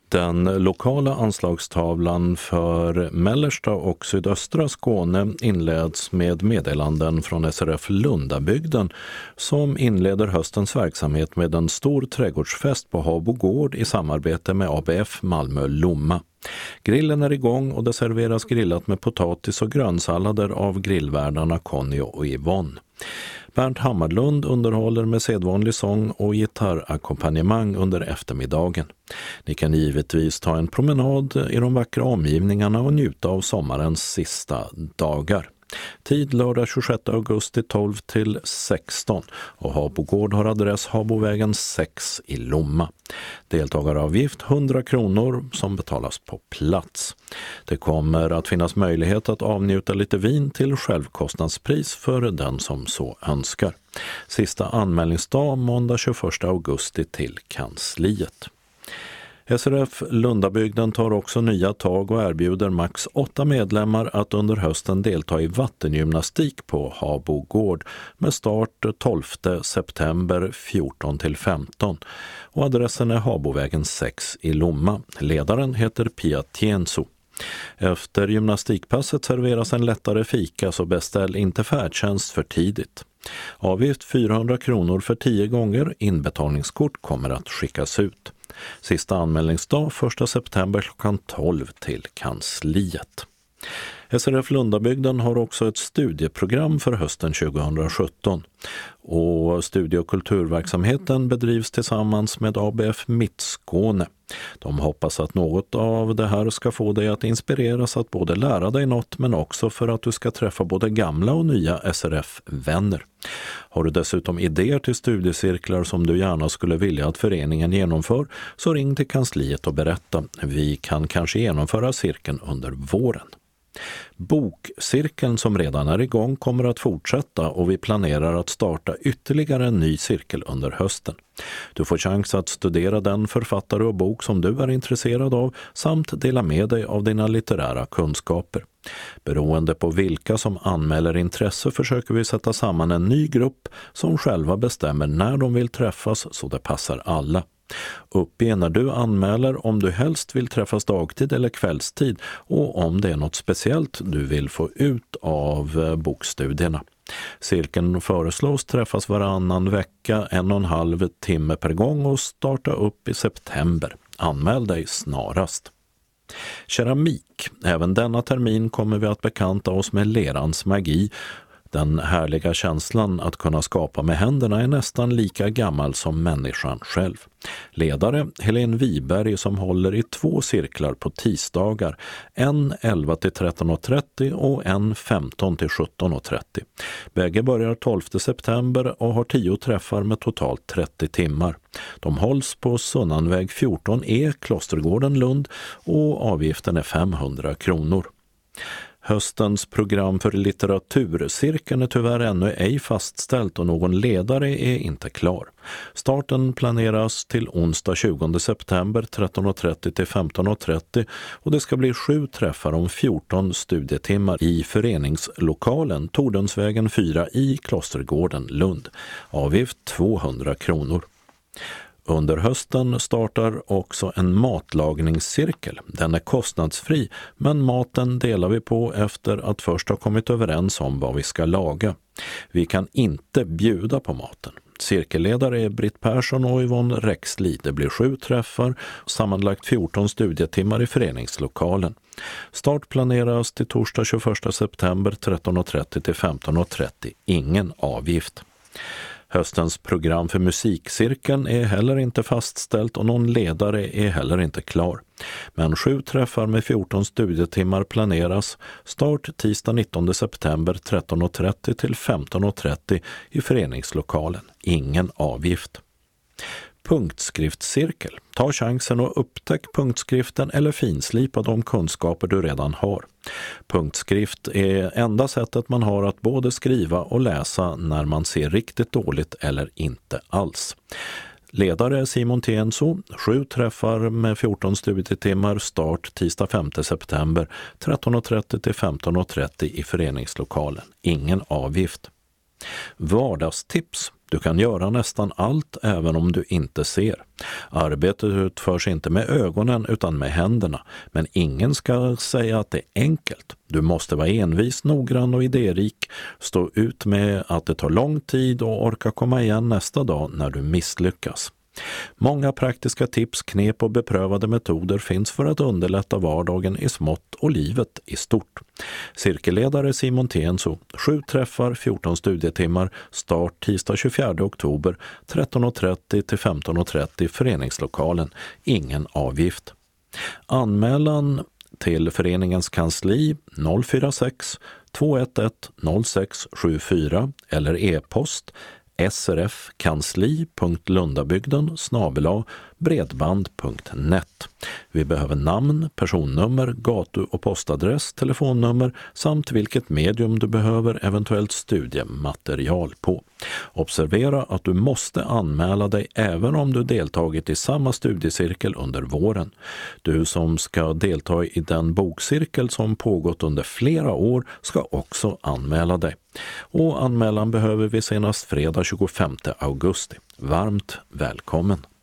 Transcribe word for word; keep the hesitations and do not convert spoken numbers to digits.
Den lokala anslagstavlan för mellersta och sydöstra Skåne inleds med meddelanden från S R F Lundabygden som inleder höstens verksamhet med en stor trädgårdsfest på Habo gård i samarbete med A B F Malmö Lomma. Grillen är igång och det serveras grillat med potatis och grönsallader av grillvärdarna Conny och Yvonne. Bernt Hammarlund underhåller med sedvanlig sång och gitarrakkompanjemang under eftermiddagen. Ni kan givetvis ta en promenad i de vackra omgivningarna och njuta av sommarens sista dagar. Tid lördag tjugosjätte augusti tolv till sexton och Habo gård har adress Habovägen sex i Lomma. Deltagaravgift hundra kronor som betalas på plats. Det kommer att finnas möjlighet att avnjuta lite vin till självkostnadspris för den som så önskar. Sista anmälningsdag måndag tjugoförsta augusti till kansliet. S R F Lundabygden tar också nya tag och erbjuder max åtta medlemmar att under hösten delta i vattengymnastik på Habo gård med start tolfte september fjorton till femton och adressen är Habovägen sex i Lomma. Ledaren heter Pia Tienso. Efter gymnastikpasset serveras en lättare fika, så beställ inte färdtjänst för tidigt. Avgift fyrahundra kronor för tio gånger, inbetalningskort kommer att skickas ut. Sista anmälningsdag första september klockan tolv till kansliet. S R F Lundabygden har också ett studieprogram för hösten tjugosjutton och studie- och kulturverksamheten bedrivs tillsammans med A B F Mittskåne. De hoppas att något av det här ska få dig att inspireras att både lära dig något men också för att du ska träffa både gamla och nya S R F-vänner. Har du dessutom idéer till studiecirklar som du gärna skulle vilja att föreningen genomför så ring till kansliet och berätta. Vi kan kanske genomföra cirkeln under våren. Bokcirkeln som redan är igång kommer att fortsätta och vi planerar att starta ytterligare en ny cirkel under hösten. Du får chans att studera den författare och bok som du är intresserad av samt dela med dig av dina litterära kunskaper. Beroende på vilka som anmäler intresse försöker vi sätta samman en ny grupp som själva bestämmer när de vill träffas så det passar alla. Uppge när du anmäler om du helst vill träffas dagtid eller kvällstid och om det är något speciellt du vill få ut av bokstudierna. Cirkeln föreslås träffas varannan vecka, en och en halv timme per gång och starta upp i september. Anmäl dig snarast. Keramik. Även denna termin kommer vi att bekanta oss med lerans magi. Den härliga känslan att kunna skapa med händerna är nästan lika gammal som människan själv. Ledare Helene Wiberg som håller i två cirklar på tisdagar, en elva till tretton och trettio och en femton till sjutton och trettio. Bägge börjar tolfte september och har tio träffar med totalt trettio timmar. De hålls på Sunnanväg fjorton E, Klostergården, Lund och avgiften är femhundra kronor. Höstens program för litteraturcirkeln är tyvärr ännu ej fastställt och någon ledare är inte klar. Starten planeras till onsdag tjugonde september tretton och trettio till femton och trettio och det ska bli sju träffar om fjorton studietimmar i föreningslokalen Tordensvägen fyra i Klostergården, Lund. Avgift tvåhundra kronor. Under hösten startar också en matlagningscirkel. Den är kostnadsfri, men maten delar vi på efter att först ha kommit överens om vad vi ska laga. Vi kan inte bjuda på maten. Cirkelledare är Britt Persson och Yvonne Rexli. Det blir sju träffar och sammanlagt fjorton studietimmar i föreningslokalen. Start planeras till torsdag tjugoförsta september tretton och trettio till femton och trettio. Ingen avgift. Höstens program för musikcirkeln är heller inte fastställt och någon ledare är heller inte klar. Men sju träffar med fjorton studietimmar planeras. Start tisdag nittonde september tretton och trettio till femton och trettio i föreningslokalen. Ingen avgift. Punktskriftscirkel. Ta chansen och upptäck punktskriften eller finslipa de kunskaper du redan har. Punktskrift är enda sättet man har att både skriva och läsa när man ser riktigt dåligt eller inte alls. Ledare Simon Tienso, sju träffar med fjorton studietimmar, start tisdag femte september tretton och trettio till femton och trettio i föreningslokalen. Ingen avgift. Vardagstips. Du kan göra nästan allt även om du inte ser. Arbetet utförs inte med ögonen utan med händerna, men ingen ska säga att det är enkelt. Du måste vara envis, noggrann och idérik, stå ut med att det tar lång tid och orka komma igen nästa dag när du misslyckas. Många praktiska tips, knep och beprövade metoder finns för att underlätta vardagen i smått och livet i stort. Cirkelledare Simon Tenso, sju träffar, fjorton studietimmar, start tisdag tjugofjärde oktober, tretton och trettio till femton och trettio, föreningslokalen, ingen avgift. Anmälan till föreningens kansli noll fyra sex två ett ett noll sex sju fyra eller e-post srfkansli punkt lundabygden snabel-a bredband punkt net. Vi behöver namn, personnummer, gatu- och postadress, telefonnummer samt vilket medium du behöver eventuellt studiematerial på. Observera att du måste anmäla dig även om du deltagit i samma studiecirkel under våren. Du som ska delta i den bokcirkel som pågått under flera år ska också anmäla dig. Och anmälan behöver vi senast fredag tjugofemte augusti. Varmt välkommen!